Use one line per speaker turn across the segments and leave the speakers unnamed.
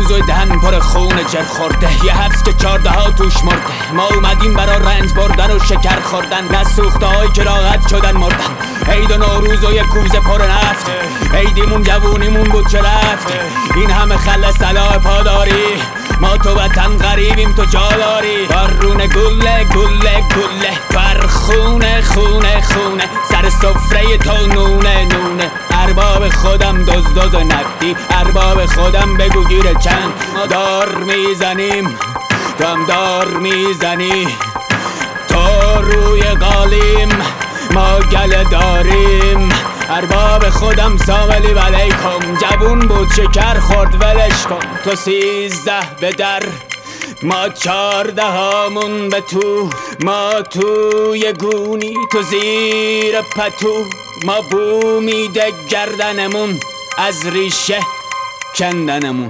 نوروز و دهن پر خون جر خورده، یه حبس که 14 توش مرده. ما اومدیم برا رنج بردن و شکر خوردن، نسوخته های که راحت شدن مردن. عید و نوروز و یه کوزه پر نفت، عیدیمون جوونیمون بود که رفت. این همه خل صلاح پاداری، ما تو وطن غریبیم تو جا داری. بارون گله گله گله بر خونه خونه خونه، سر سفره تو نونه نونه. ارباب خودم دزدز و نقدی، ارباب خودم بگو گیر چند. ما دار میزنیم تو هم دار میزنی، تو روی قالیم ما گله داریم. ارباب خودم ساملی علیکم، جوون بود شکر خورد ولش کن. تو 13 به در ما 14 هامون به تو، ما توی گونی تو زیر پتو. ما بو میده گردنمون از ریشه کندنمون.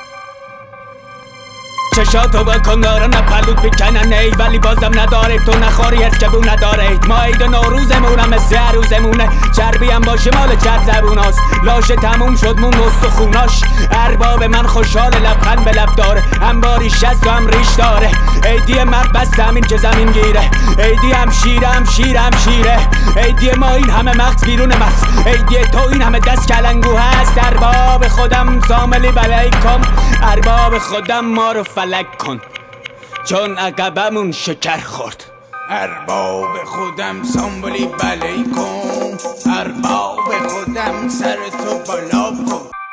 چشاتو بکن دارن پلوت بکنن ای، ولی بازم نداره تو نخوری هست که بو نداره. ما عید نوروزمونم مثل عروزمونه، چربی هم باشه مال چرب زبوناست. لاشه تموم شد مون استخوناش، ارباب من خوشحال لبخند به لب داره. انباری 60 هم ریش داره، عیدی مرد بس زمین که زمین گیره. عیدی هم شیره هم شیره هم شیره، عیدی ما این همه مغز بیرون مغز، عیدی تو این همه دست کلنگو هست. ارباب خودم ساملی علیکم، ارباب خودم ما رو فلک کن چون عقبمون شکر خورد.
ارباب خودم سامبلی علیکم، ارباب خودم سر تو بالا کن.